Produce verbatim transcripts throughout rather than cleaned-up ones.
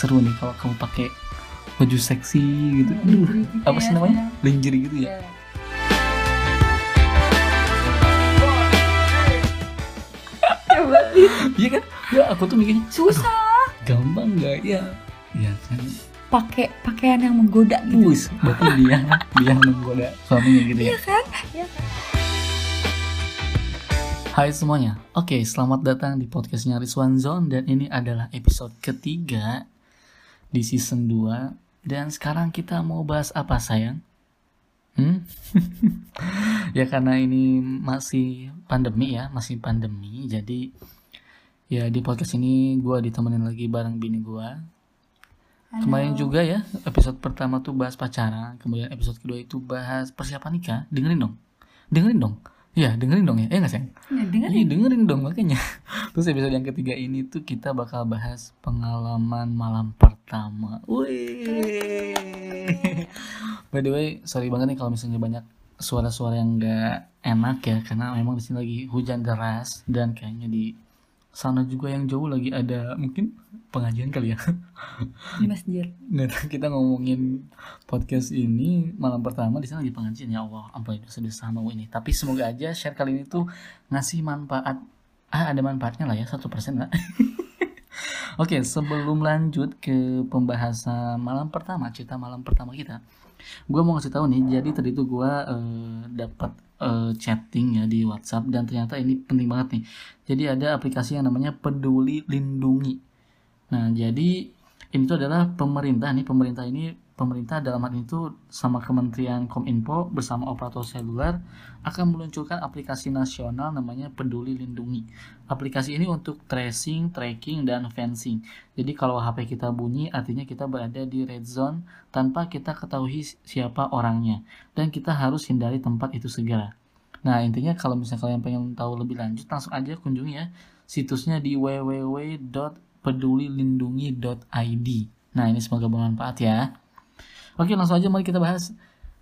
seru nih kalau kamu pakai baju seksi gitu. Aduh, apa sih namanya? Lingerie gitu ya. Iya kan? Ya aku tuh mikirnya susah. Gampang nggak ya? Iya kan. Pakai pakaian yang menggoda gitu. Wus, berarti dia dia menggoda suaminya gitu ya. Iya kan? Iya kan? Hai semuanya. Oke, selamat datang di podcastnya Rizwan Zone. Dan ini adalah episode ketiga di season dua. Dan sekarang kita mau bahas apa sayang? Hmm? Ya karena ini masih pandemi ya, masih pandemi. Jadi ya di podcast ini gue ditemenin lagi bareng bini gue. Kemarin juga ya episode pertama tuh bahas pacaran, kemudian episode kedua itu bahas persiapan nikah. Dengerin dong, dengerin dong. Ya dengerin dong ya, eh nggak sayang? Ya, dengerin. Iya dengerin dong makanya. Terus episode yang ketiga ini tuh kita bakal bahas pengalaman malam pertama. Wih. By the way, sorry banget nih kalau misalnya banyak suara-suara yang nggak enak ya, karena memang di sini lagi hujan deras dan kayaknya di sana juga yang jauh lagi ada mungkin pengajian kali ya. Di masjid. Nggak, kita ngomongin podcast ini malam pertama di sana lagi pengajian. Ya Allah, ampun dosa-dosa mau ini. Tapi semoga aja share kali ini tuh ngasih manfaat. Ah, ada manfaatnya lah ya, satu persen lah. Oke, sebelum lanjut ke pembahasan malam pertama, cerita malam pertama kita, gue mau ngasih tahu nih. Jadi tadi tuh gue uh, dapat uh, chatting ya di WhatsApp dan ternyata ini penting banget nih. Jadi ada aplikasi yang namanya Peduli Lindungi. Nah, jadi ini tuh adalah pemerintah nih, pemerintah ini pemerintah dalam hal itu sama Kementerian Kominfo bersama operator seluler akan meluncurkan aplikasi nasional namanya Peduli Lindungi. Aplikasi ini untuk tracing, tracking, dan fencing. Jadi kalau H P kita bunyi artinya kita berada di red zone tanpa kita ketahui siapa orangnya. Dan kita harus hindari tempat itu segera. Nah intinya kalau misalnya kalian pengen tahu lebih lanjut langsung aja kunjungi ya situsnya di w w w dot peduli lindungi dot i d. Nah ini semoga bermanfaat ya. Oke langsung aja mari kita bahas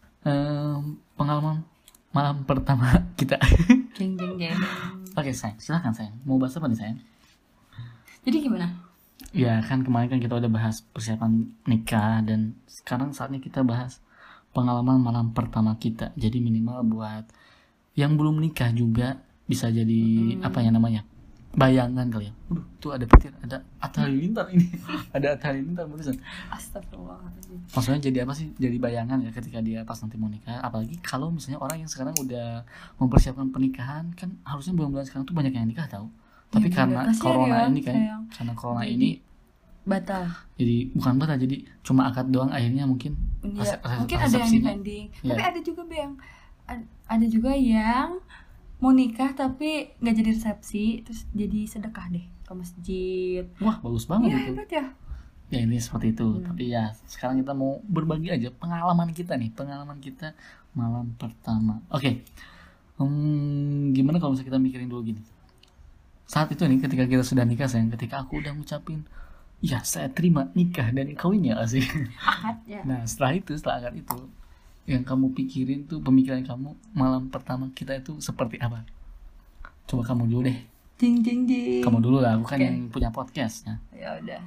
um, pengalaman malam pertama kita. Jeng jeng jeng. Oke sayang, silahkan sayang. Mau bahas apa nih sayang? Jadi gimana? Ya kan kemarin kan kita udah bahas persiapan nikah dan sekarang saatnya kita bahas pengalaman malam pertama kita. Jadi minimal buat yang belum nikah juga bisa jadi hmm. apa ya namanya? Bayangan kali ya. Aduh, tuh ada petir, ada Atta Halilintar ini. Ada Atta Halilintar barusan. Astagfirullahaladzim. Maksudnya jadi apa sih? Jadi bayangan ya ketika dia pas nanti mau nikah. Apalagi kalau misalnya orang yang sekarang udah mempersiapkan pernikahan, kan harusnya bulan-bulan sekarang tuh banyak yang nikah tahu. Tapi ya, karena corona ya, ini kan, sayang. Karena corona jadi, ini batal. Jadi bukan batal, jadi cuma akad doang akhirnya mungkin. Ya, res- mungkin ada yang dipending. Ya. Tapi ada juga yang ada juga yang mau nikah tapi nggak jadi resepsi, terus jadi sedekah deh ke masjid. Wah bagus banget ya, itu. Hebat ya. Ya ini seperti itu. Hmm. Tapi ya sekarang kita mau berbagi aja pengalaman kita nih, pengalaman kita malam pertama. Oke, okay. hmm, gimana kalau misalnya kita mikirin dulu gini. Saat itu nih ketika kita sudah nikah sayang, ketika aku udah ngucapin, ya saya terima nikah dan kawinnya sih. Akad ya. Nah setelah itu, setelah akad itu, yang kamu pikirin tuh pemikiran kamu malam pertama kita itu seperti apa? Coba kamu dulu deh. Jing jing jing. Kamu dulu lah, bukan okay. yang punya podcastnya. Ya udah.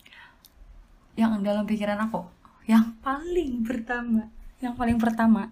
Yang dalam pikiran aku, yang paling pertama, yang paling pertama.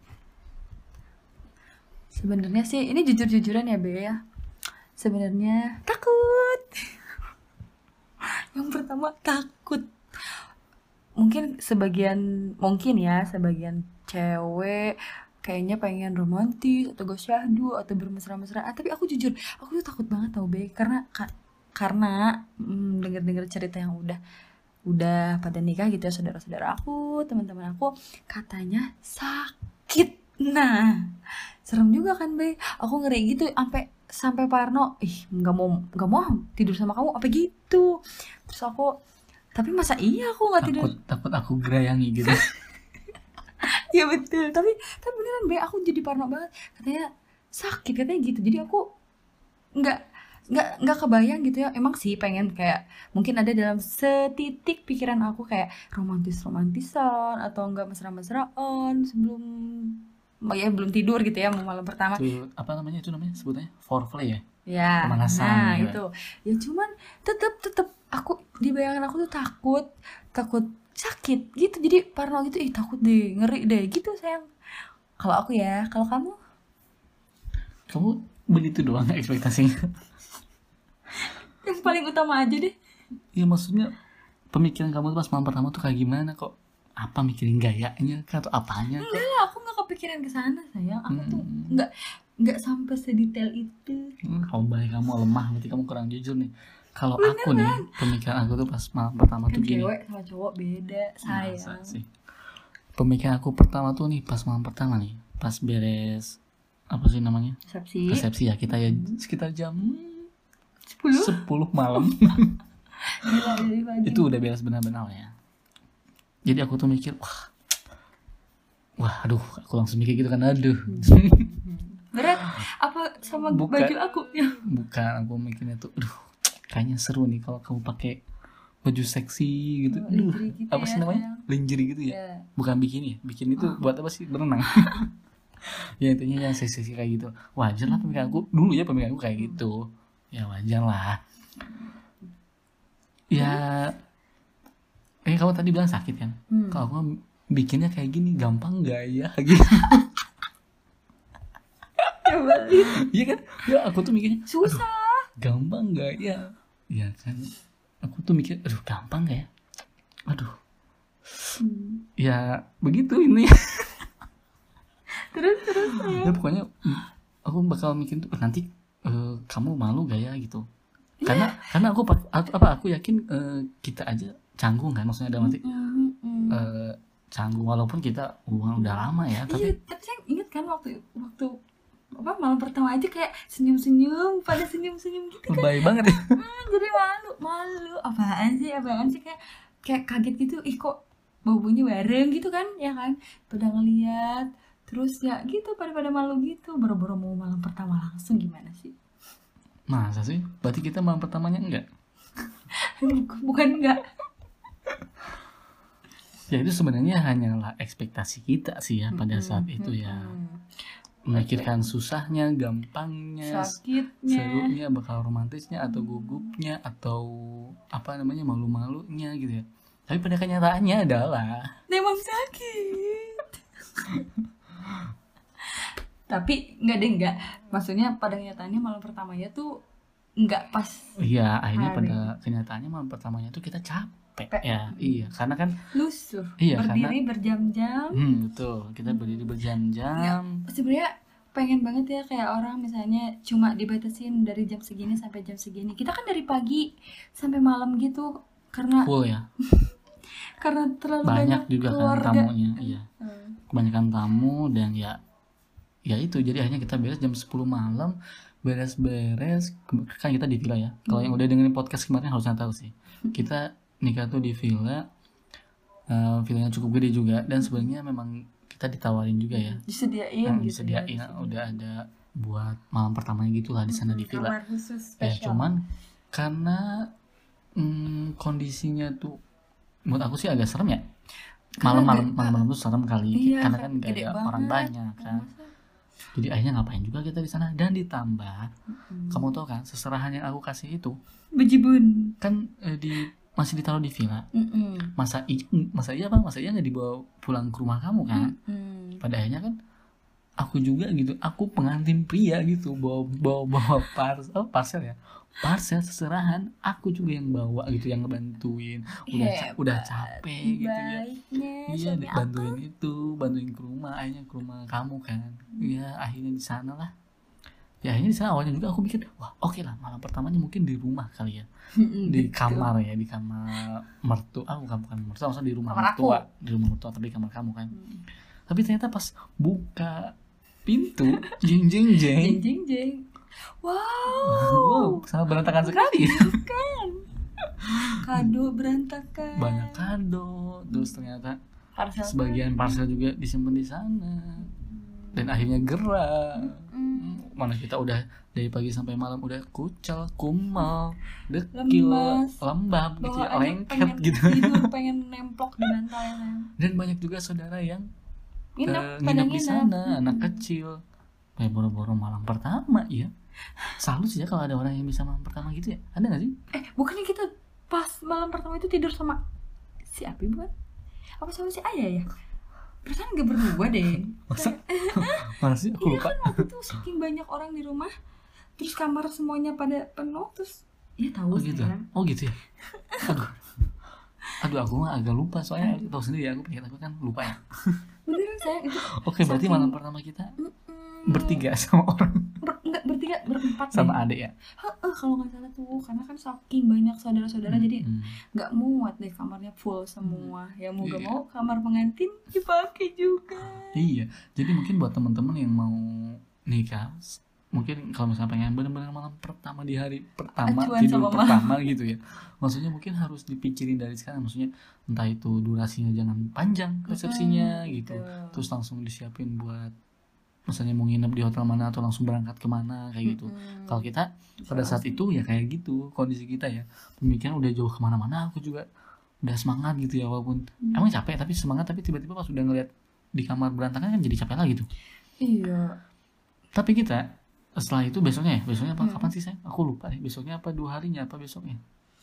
Sebenarnya sih ini jujur-jujuran ya Be ya. Sebenarnya takut. Yang pertama takut. Mungkin sebagian mungkin ya sebagian cewek kayaknya pengen romantis atau go syahdu atau bermesra-mesraan, tapi aku jujur aku tuh takut banget tau Be, karena ka- karena hmm, dengar-dengar cerita yang udah udah pada nikah gitu ya, saudara-saudara aku, teman-teman aku katanya sakit. Nah serem juga kan Be, aku ngeri gitu sampai sampai parno, ih nggak mau nggak mau tidur sama kamu apa gitu. Terus aku tapi masa iya aku nggak tidur, takut aku gerayangi gitu. Ya betul, tapi tapi beneran Be, aku jadi parno banget, katanya sakit katanya gitu. Jadi aku nggak nggak nggak kebayang gitu ya. Emang sih pengen kayak mungkin ada dalam setitik pikiran aku kayak romantis romantisan atau enggak mesra mesraan sebelum ya belum tidur gitu ya, mau malam pertama. Itu apa namanya itu namanya sebutnya foreplay ya? Ya, Pemanasan, nah ya. itu. Ya cuman tetep tetep aku di bayangan aku tuh takut, takut sakit gitu. Jadi parno gitu, ih takut deh, ngeri deh gitu sayang. Kalau aku ya, kalau kamu? Kamu begitu doang ekspektasinya? Yang paling utama aja deh. Ya maksudnya pemikiran kamu tuh pas malam pertama tuh kayak gimana kok? Apa mikirin gayanya kah atau apanya kah? Enggak lah, aku nggak kepikiran ke sana sayang. Aku tuh Hmm. nggak nggak sampai sedetail itu. Hmm, kamu baik, kamu lemah, berarti kamu kurang jujur nih. Kalau aku nih, pemikiran aku tuh pas malam pertama Kan tuh gini. cewek sama cowok beda Masa sayang. sih? Pemikiran aku pertama tuh nih pas malam pertama nih, pas beres apa sih namanya? Resepsi Resepsi ya, kita ya sekitar jam sepuluh. sepuluh malam. Gila, dari pagi. Itu udah beres benar-benar ya. Jadi aku tuh mikir, wah, wah, aduh, aku langsung mikir gitu kan, aduh. Berat apa sama Bukan. baju aku? Ya. Bukan, aku mikirnya tuh, aduh, kayaknya seru nih kalau kamu pakai baju seksi gitu. Oh, Aduh, lingerie gitu apa ya, sih namanya? sayang. Lingerie gitu ya. Ya. Bukan bikini ya. Bikini itu buat apa sih? Berenang. Ya intinya yang seksi-seksi kayak gitu. Wajar lah pemikiran aku. Dulu ya pemikiran aku kayak gitu. Ya wajar lah. Ya, eh kamu tadi bilang sakit kan? Hmm. Kalau aku bikinnya kayak gini gampang nggak ya? Gitu. Ya balik. Iya kan? Ya aku tuh mikirnya Susah. gampang nggak ya? Ya kan? Aku tuh mikir, aduh gampang nggak ya? Aduh. Hmm. Ya begitu ini. Terus terus sayang. Ya pokoknya mm, aku bakal mikir tuh nanti eh, kamu malu gak ya gitu. Karena karena aku, pak- aku apa aku yakin eh, kita aja canggung kan, maksudnya ada nanti Hmm, hmm. eh, canggung walaupun kita hubungan udah lama ya, Iya, tapi tapi saya ingat kan waktu waktu apa malam pertama aja kayak senyum-senyum, pada senyum-senyum gitu kan. lebay banget ya. Hmm, jadi malu, malu. Apaan sih, apaan sih kayak kayak kaget gitu. Ih kok baunya bareng gitu kan, ya kan? Pada ngeliat, terus ya gitu pada pada malu gitu. Boro-boro mau malam pertama langsung gimana sih? Masa sih? Berarti kita malam pertamanya enggak? Bukan enggak. Ya itu sebenarnya hanyalah ekspektasi kita sih ya pada saat itu ya. Memikirkan susahnya, gampangnya, Sakitnya. serunya, bakal romantisnya atau gugupnya atau apa namanya malu-malunya gitu ya. Tapi pada kenyataannya adalah Memang sakit. Tapi enggak deh enggak. Maksudnya pada kenyataannya malam pertamanya tuh enggak pas. iya akhirnya Hari. pada kenyataannya malam pertamanya tuh kita capek Pe- ya. Iya karena kan Lusuh. Iya, Berdiri berjam-jam. hmm, betul kita berdiri berjam-jam. Sebenarnya pengen banget ya kayak orang misalnya cuma dibatasin dari jam segini sampai jam segini. Kita kan dari pagi sampai malam gitu karena Full ya. karena terlalu Banyak banyak, juga kan keluarga. tamunya. Iya. Hmm. Kebanyakan tamu dan ya ya itu jadi akhirnya kita beres jam sepuluh malam, beres-beres kan kita di villa ya. Kalau yang udah dengerin podcast kemarin harusnya tahu sih. Kita nikah tuh di villa. Eh, villanya cukup gede juga dan sebenarnya memang kita ditawarin juga ya. Disediain Yang gitu disediain ya, udah ada buat malam pertamanya gitulah di sana di villa. kamar khusus Ya spesial. cuman karena mm, kondisinya tuh menurut aku sih agak serem ya. Malam-malam malam-malam tuh serem kali Iya, karena kan gak gede ada orang banget. banyak kan. Jadi akhirnya ngapain juga kita di sana dan ditambah kamu tahu kan seserahan yang aku kasih itu Bejibun. kan eh, di masih ditaruh di villa. Mm-mm. Masa iya masa iya apa masa iya nggak dibawa pulang ke rumah kamu kan? Mm-mm. Pada akhirnya kan aku juga gitu, aku pengantin pria gitu bawa bawa bawa parcel oh, parcel ya parcel seserahan aku juga yang bawa gitu yang ngebantuin udah ca- Hebat. udah capek gitu ya. Baiknya Iya suami aku. bantuin itu bantuin ke rumah akhirnya ke rumah kamu kan. Iya akhirnya di sana lah. Ya akhirnya di sana awalnya juga aku mikir wah oke lah malam pertamanya mungkin di rumah kali ya. Di Gitu. kamar ya di kamar mertua ah bukan bukan mertua maksudnya di rumah Kamar aku. mertua di rumah mertua tapi di kamar kamu kan. Hmm. Tapi ternyata pas buka pintu jeng jeng jeng Jeng jeng jeng. Wow. wow sangat berantakan sekali. Kan. Kado berantakan. Banyak kado terus ternyata Parcel. sebagian parcel juga disimpan di sana dan akhirnya gerah. Mm. Mana kita udah dari pagi sampai malam udah kucel, kumal, dekil, Lemas. lembab gitu ya, Bawaannya lengket pengen gitu. tidur, pengen nemplok di bantal ya. Dan banyak juga saudara yang Nginep, eh, pada nginep di nginep. sana, Mm-mm. anak kecil kayak boro-boro malam pertama ya. Salut sih ya kalau ada orang yang bisa malam pertama gitu ya, ada nggak sih? Eh bukannya kita pas malam pertama itu tidur sama si Api bukan? Apa sama si Ayah ya? Perasaan gak berdua deh. Masa? Mana sih? Aku Iya lupa. kan waktu itu saking banyak orang di rumah, terus kamar semuanya pada penuh, terus ya tahu Oh gitu. sayang. Oh gitu ya. Aduh. Aduh aku mah agak lupa soalnya tahu sendiri aku penyakit aku kan lupa ya. Beneran sayang itu. Oke berarti Saking- malam pertama kita Mm-mm. bertiga sama orang Ber, enggak bertiga berempat sama deh. adik ya. Heeh, kalau nggak salah tuh karena kan saking banyak saudara-saudara jadi Hmm. nggak muat deh kamarnya full semua. Ya mau gak Iya. mau kamar pengantin dipakai juga. Iya, jadi mungkin buat teman-teman yang mau nikah, s- mungkin kalau misalnya pengen benar-benar malam pertama di hari pertama Acuan tidur sama malam. pertama gitu ya, maksudnya mungkin harus dipikirin dari sekarang, maksudnya entah itu durasinya jangan panjang resepsinya Mm-mm, gitu, gitu. terus langsung disiapin buat misalnya mau nginep di hotel mana atau langsung berangkat kemana kayak gitu. Mm-mm. Kalau kita pada saat itu ya kayak gitu kondisi kita ya, pemikiran udah jauh kemana-mana, aku juga udah semangat gitu ya, walaupun Hmm. emang capek tapi semangat, tapi tiba-tiba pas udah ngeliat di kamar berantakan kan jadi capek lagi tuh. Iya. Tapi kita setelah itu besoknya ya, besoknya apa Hmm. kapan sih saya? Aku lupa deh, besoknya apa dua harinya apa besoknya?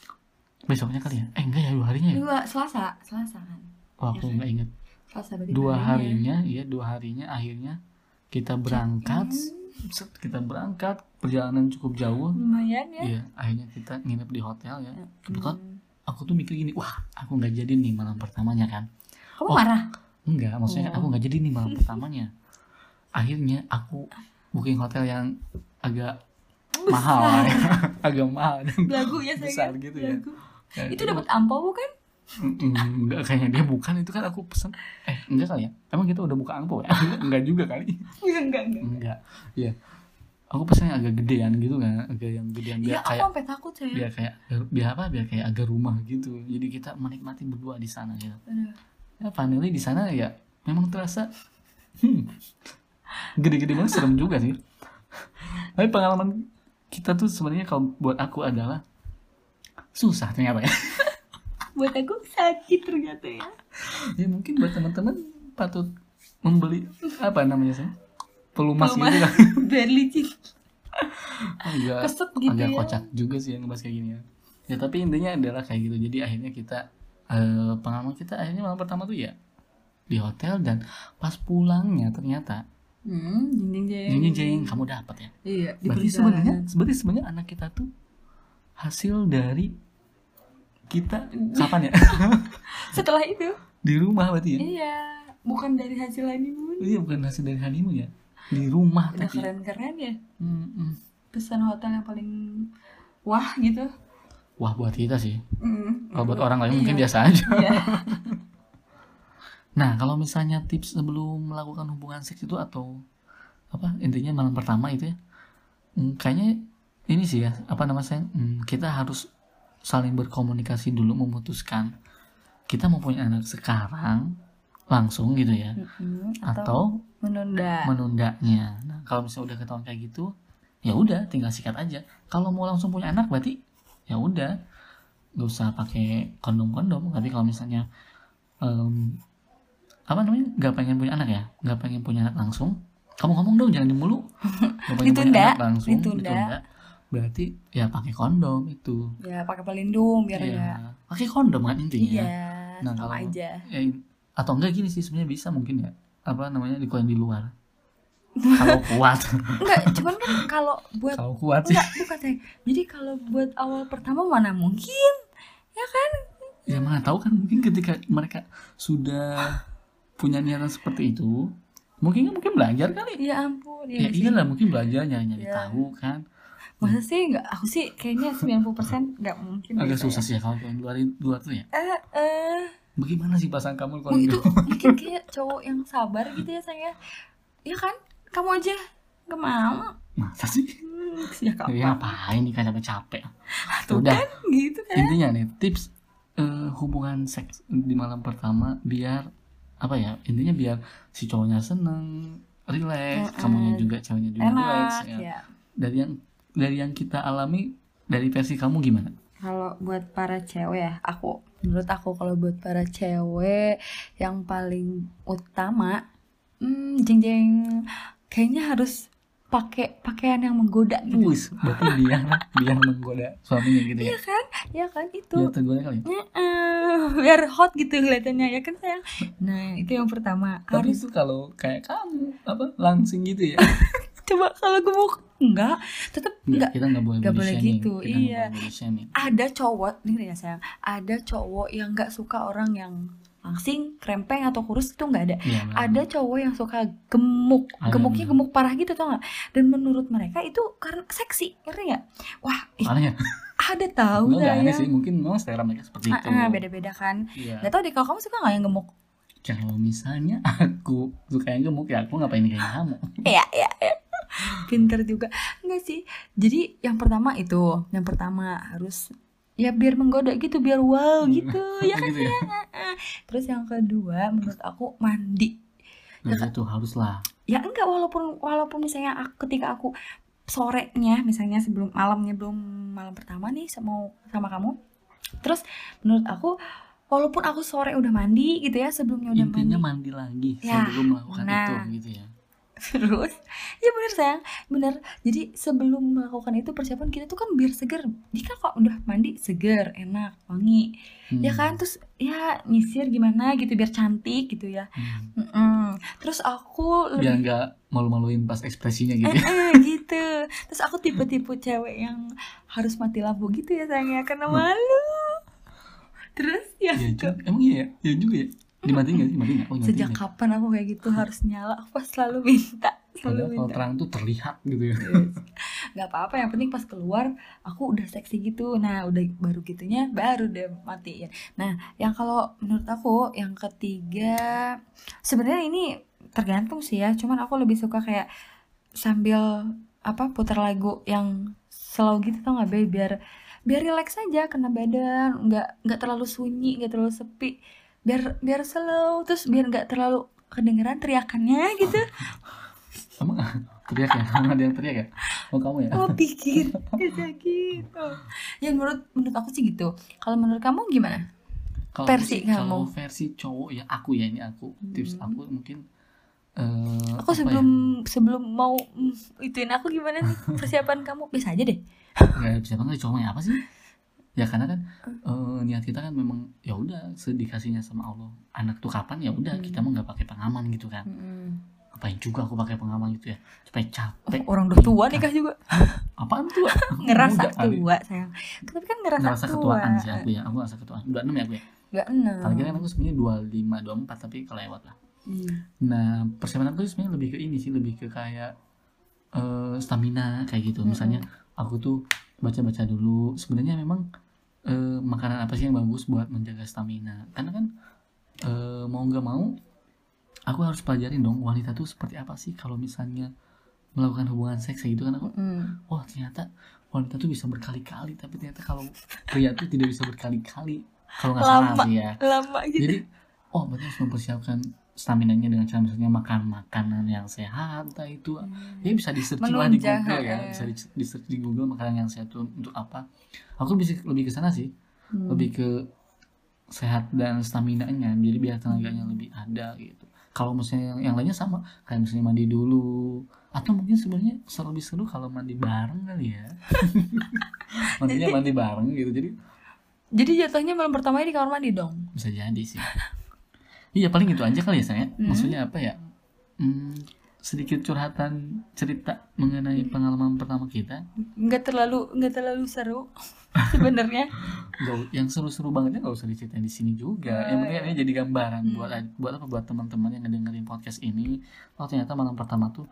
Besoknya kali ya? Eh enggak ya, dua harinya ya? Dua Selasa, Selasa kan. Oh aku nggak inget. Selasa berarti Dua harinya. harinya, iya dua harinya akhirnya kita berangkat, Hmm, set, kita berangkat perjalanan cukup jauh. lumayan ya. Iya, akhirnya kita nginep di hotel ya. Kebetulan Hmm. aku tuh mikir gini, wah aku nggak jadi nih malam pertamanya kan? Kamu Oh. marah? Enggak, maksudnya Oh. aku nggak jadi nih malam pertamanya. Akhirnya aku booking hotel yang agak mahal, ya. agak mahal dan Lagu ya besar sayang. gitu ya. Lagu. Kayak Itu dapat ampau bukan? Mm, enggak, kayaknya dia bukan, itu kan aku pesen. Eh enggak kali ya? Emang kita udah buka angpau ya? Enggak, enggak juga kali. Enggak, enggak, enggak. Enggak. Iya. Aku pesennya agak gedean gitu kan, agak yang gedean Iya, biar aku kayak sampai takut saya. biar kayak biar apa? Biar kayak agak rumah gitu. Jadi kita menikmati berdua di sana gitu. Aduh. Ya finally di sana ya memang terasa hmm, gede-gede banget, serem juga sih. Tapi pengalaman kita tuh sebenarnya kalau buat aku adalah susah ternyata ya. Buat aku sakit ternyata ya. Ya mungkin buat teman-teman patut membeli apa namanya sih? Pelumas, Pelumas. gitu kan. Biar licin. Agak Keset gitu agak ya. kocak juga sih yang ngebahas kayak gini ya. Ya tapi intinya adalah kayak gitu. Jadi akhirnya kita eh, pengalaman kita akhirnya malam pertama tuh ya di hotel, dan pas pulangnya ternyata Hmm, jeng jeng jeng. jeng jeng kamu dapat ya. Iya, di Berarti perjalanan. sebenarnya berarti sebenarnya anak kita tuh hasil dari kita kapan ya? Setelah itu. Di rumah berarti ya? Iya, bukan dari hasil honeymoon. Iya, bukan hasil dari honeymoon ya. Di rumah Udah tapi. keren-keren ya. Hmm, hmm. Pesan hotel yang paling wah gitu. Wah buat kita sih. Mm. Kalau buat orang lain Iya. mungkin biasa aja. Iya. Nah, kalau misalnya tips sebelum melakukan hubungan seks itu atau apa intinya malam pertama itu ya, hmm, kayaknya ini sih ya, apa namanya, hmm, kita harus saling berkomunikasi dulu, memutuskan kita mau punya anak sekarang langsung gitu ya, Mm-mm. atau, Atau menunda. menundanya. Nah, kalau misalnya udah ketahuan kayak gitu, ya udah tinggal sikat aja. Kalau mau langsung punya anak berarti ya udah nggak usah pakai kondom-kondom. Tapi kalau misalnya em, apa namanya nggak pengen punya anak ya, nggak pengen punya anak langsung, kamu ngomong dong jangan dimulu. Nggak pengen Ditunda, punya anak langsung, ditunda. Berarti ya pakai kondom itu. Ya pakai pelindung biar Ya, ya. pakai kondom kan intinya. Iya, Nah, sama kalau- aja. Ya, atau enggak gini sih sebenarnya bisa mungkin ya, apa namanya dikeluarin di luar. Kalau kuat, Enggak, cuman kan kalau buat kalau kuat sih. enggak bukan saya. Jadi kalau buat awal pertama mana mungkin? Ya kan? Ya mana tahu kan, mungkin ketika mereka sudah punya niatan seperti itu, mungkin mungkin belajar kali. Ya ampun. Ya Ya, sih. iyalah mungkin belajar nyari-nyari Ya. tahu kan. Masa sih enggak, aku sih kayaknya sembilan puluh persen enggak mungkin. Agak deh, susah saya. sih ya kalau yang luar luar tuh ya. Eh eh Bagaimana sih pasangan kamu kalau oh, itu gitu? mungkin kayak cowok yang sabar gitu ya saya. Ya kan? Kamu aja enggak mau. Masa sih? Hmm, ya kapan? Ya ngapain nih kan capek-capek. Tuh Udah. kan gitu kan. Intinya nih tips eh, hubungan seks di malam pertama biar apa ya? Intinya biar si cowoknya seneng, relax, Mm-mm. kamunya juga ceweknya juga relax Enak ya. ya. Dari yang dari yang kita alami, dari versi kamu gimana? Kalau buat para cewek ya, aku menurut aku kalau buat para cewek yang paling utama Hmm, jeng jeng. Kayaknya harus pakai pakaian yang menggoda gitu. Wis, berarti dia dia menggoda suaminya gitu ya. Iya kan? Iya kan itu. Dia tergoda kali. Heeh, biar hot gitu kelihatannya ya kan sayang. Nah, itu yang pertama. Tapi Harus itu kalau kayak kamu apa langsing gitu ya. coba kalau gemuk enggak, tetap Enggak, enggak. kita nggak boleh Nggak body boleh shaming. gitu, Kita nggak iya. boleh body shaming. Ada cowok, nih ya sayang, ada cowok yang nggak suka orang yang langsing, krempeng atau kurus itu nggak ada. Iya, benar. Ada cowok yang suka gemuk, Ada, gemuknya benar. gemuk parah gitu tau nggak? Dan menurut mereka itu karena seksi, ngerti nggak? Wah, ih, Aneh ya? ada tahu Enggak, enggak aneh sayang. sih, mungkin memang selera mereka seperti itu. Ah, ah, beda-beda kan. Iya. Nggak tahu deh kalau kamu suka nggak yang gemuk? Kalau misalnya aku suka yang gemuk ya aku ngapain kayak kamu. Iya, iya, iya. Pinter juga. Enggak sih. Jadi yang pertama itu, yang pertama harus ya biar menggoda gitu, biar wow gitu, ya kan Gitu ya? sayang. Ah, ah. Terus yang kedua menurut aku mandi. Nah, itu harus lah. Ya enggak, walaupun walaupun misalnya aku, ketika aku sorenya misalnya sebelum malamnya belum malam pertama nih sama sama kamu. Terus menurut aku walaupun aku sore udah mandi gitu ya, sebelumnya udah Intinya mandi. mandi lagi Ya, sebelum melakukan nah. itu gitu ya. Terus ya bener sayang, bener. Jadi sebelum melakukan itu persiapan kita tuh kan biar seger. Jika kok udah mandi seger, enak, wangi, Hmm. ya kan. Terus ya nyisir gimana gitu biar cantik gitu ya. Hmm. Mm-mm. Terus aku Biar lebih nggak malu-maluin pas ekspresinya gitu eh, ya. eh, gitu. Terus aku tipe-tipe cewek yang harus mati lampu gitu ya sayangnya karena malu. Terus ya Iya juga. Emang iya ya? Iya juga ya. Dimatiin nggak sih? Matiin nggak? Oh, dimatiin sejak ya? kapan aku kayak gitu harus nyala? Aku pas selalu minta, selalu Padahal kalau minta. terang tuh terlihat gitu ya. Nggak apa-apa, yang penting pas keluar aku udah seksi gitu. Nah udah baru gitunya baru deh matiin. Nah yang kalau menurut aku yang ketiga sebenarnya ini tergantung sih ya, cuman aku lebih suka kayak sambil apa putar lagu yang slow gitu tau nggak Be, biar biar relax aja kena badan, nggak nggak terlalu sunyi, nggak terlalu sepi, biar biar slow, terus biar nggak terlalu kedengeran teriakannya gitu. Emang teriak ya? Emang ada yang teriak ya? Oh kamu ya? Oh pikir bisa gitu. Ya menurut menurut aku sih gitu. Kalau menurut kamu gimana? Kalau versi sih, kalau kamu. versi cowok ya aku ya ini aku tips aku mungkin eh Aku apa sebelum sebelum mau mm, ituin aku gimana nih persiapan kamu? Bisa aja deh. ya? Nggak bisa banget cowoknya apa sih? Ya karena kan eh, niat kita kan memang ya udah sedikasinya sama Allah. Anak tuh kapan ya udah kita mah nggak pakai pengaman gitu kan. Ngapain juga aku pakai pengaman gitu ya? Supaya capek. Orang udah tua nikah juga. Apaan tua? Ngerasa Muda kali. tua sayang. Tapi kan ngerasa, Ngerasa tua. ketuaan sih aku ya. Aku ngerasa ketuaan. dua puluh enam ya aku ya. Gak enam. Paling kan aku sebenarnya dua puluh lima, dua puluh empat tapi kelewat lah. Hmm. Nah, persiapan aku sebenarnya lebih ke ini sih, lebih ke kayak eh, stamina kayak gitu. Misalnya aku tuh baca-baca dulu. Sebenarnya memang eh, makanan apa sih yang bagus buat menjaga stamina? Karena kan eh, mau nggak mau, aku harus pelajarin dong wanita tuh seperti apa sih kalau misalnya melakukan hubungan seks gitu kan aku. Mm. Oh ternyata wanita tuh bisa berkali-kali, tapi ternyata kalau pria tuh tidak bisa berkali-kali. Kalau nggak salah Lama, sih ya. lama gitu. Jadi, oh berarti harus mempersiapkan staminanya dengan cara misalnya makan makanan yang sehat, entah itu ya bisa di search lah di Menunjang, Google ya, eh. bisa di, di search di Google makanan yang sehat itu untuk apa. Aku bisa lebih ke sana sih, lebih ke sehat dan staminanya, jadi biar tenaganya lebih ada gitu. Kalau misalnya yang, yang lainnya sama, kayak misalnya mandi dulu, atau mungkin sebenarnya seru- lebih seru kalau mandi bareng kali ya. Mandinya mandi bareng gitu, jadi Jadi jatuhnya malam pertamanya di kamar mandi dong. bisa jadi sih. Iya paling itu aja kali ya saya. Maksudnya apa ya? Hmm, sedikit curhatan cerita mengenai pengalaman pertama kita. Nggak terlalu nggak terlalu seru sebenarnya. Gak, yang seru-seru bangetnya nggak usah diceritain di sini juga. Yang penting ini jadi gambaran buat buat apa buat teman-teman yang ngedengerin podcast ini. Oh ternyata malam pertama tuh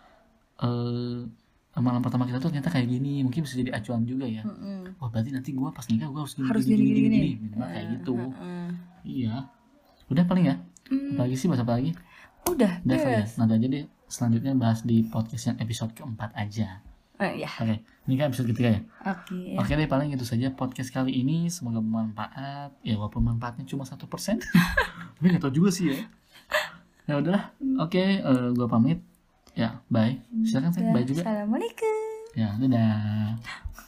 eh malam pertama kita tuh ternyata kayak gini. Mungkin bisa jadi acuan juga ya. Mm-mm. Wah berarti nanti gue pas nikah gue harus gini Harus gini gini gini, gini-gini. gini. Minimal kayak gitu. Mm-mm. Iya. Udah paling ya. Hmm. Apa lagi sih bahas apa lagi? Udah, Udah kali ya. yes. Nanti aja deh selanjutnya bahas di podcast yang episode keempat aja. Eh, ya. Oke, ini kan episode ketiga ya. Oke. ya. Oke deh paling itu saja podcast kali ini. Semoga bermanfaat. Ya walaupun manfaatnya cuma satu persen, tapi nggak tahu juga sih ya. Ya udahlah. Oke, eh, gua pamit. Ya, bye. Silakan saya Udah, bye juga. Assalamualaikum. Ya, dadah.